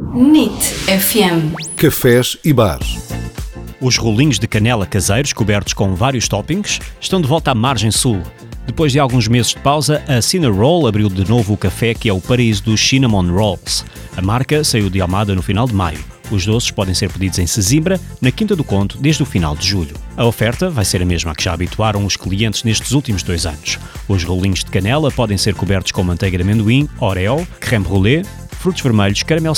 NIT FM. Cafés e bares. Os rolinhos de canela caseiros, cobertos com vários toppings, estão de volta à margem sul. Depois de alguns meses de pausa, a Cinnarroll abriu de novo o café que é o paraíso dos Cinnamon Rolls. A marca saiu de Almada no final de maio. Os doces podem ser pedidos em Sesimbra, na Quinta do Conto, desde o final de julho. A oferta vai ser a mesma que já habituaram os clientes nestes últimos 2 anos. Os rolinhos de canela podem ser cobertos com manteiga de amendoim, Oreo, creme brûlée, frutos vermelhos, caramelo